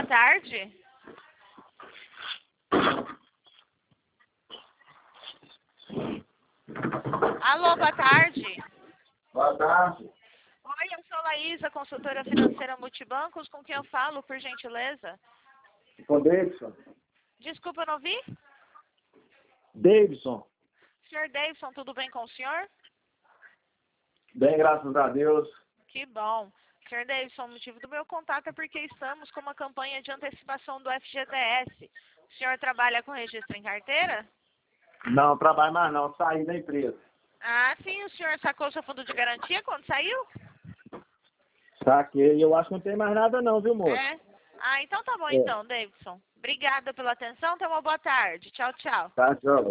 tarde. Alô, boa tarde. Boa tarde. Oi, eu sou Laísa, consultora financeira Multibancos. Com quem eu falo, por gentileza? Com Davidson. Desculpa, eu não vi? Davidson. Senhor Davidson, tudo bem com o senhor? Bem, graças a Deus. Que bom. Senhor Davidson, o motivo do meu contato é porque estamos com uma campanha de antecipação do FGTS. O senhor trabalha com registro em carteira? Não, trabalho mais não, saí da empresa. Ah, sim, o senhor sacou seu fundo de garantia quando saiu? Saquei, eu acho que não tem mais nada não, viu, moço? É? Ah, então tá bom É. então, Davidson. Obrigada pela atenção, tenha uma boa tarde. Tchau, tchau. Tá, tchau.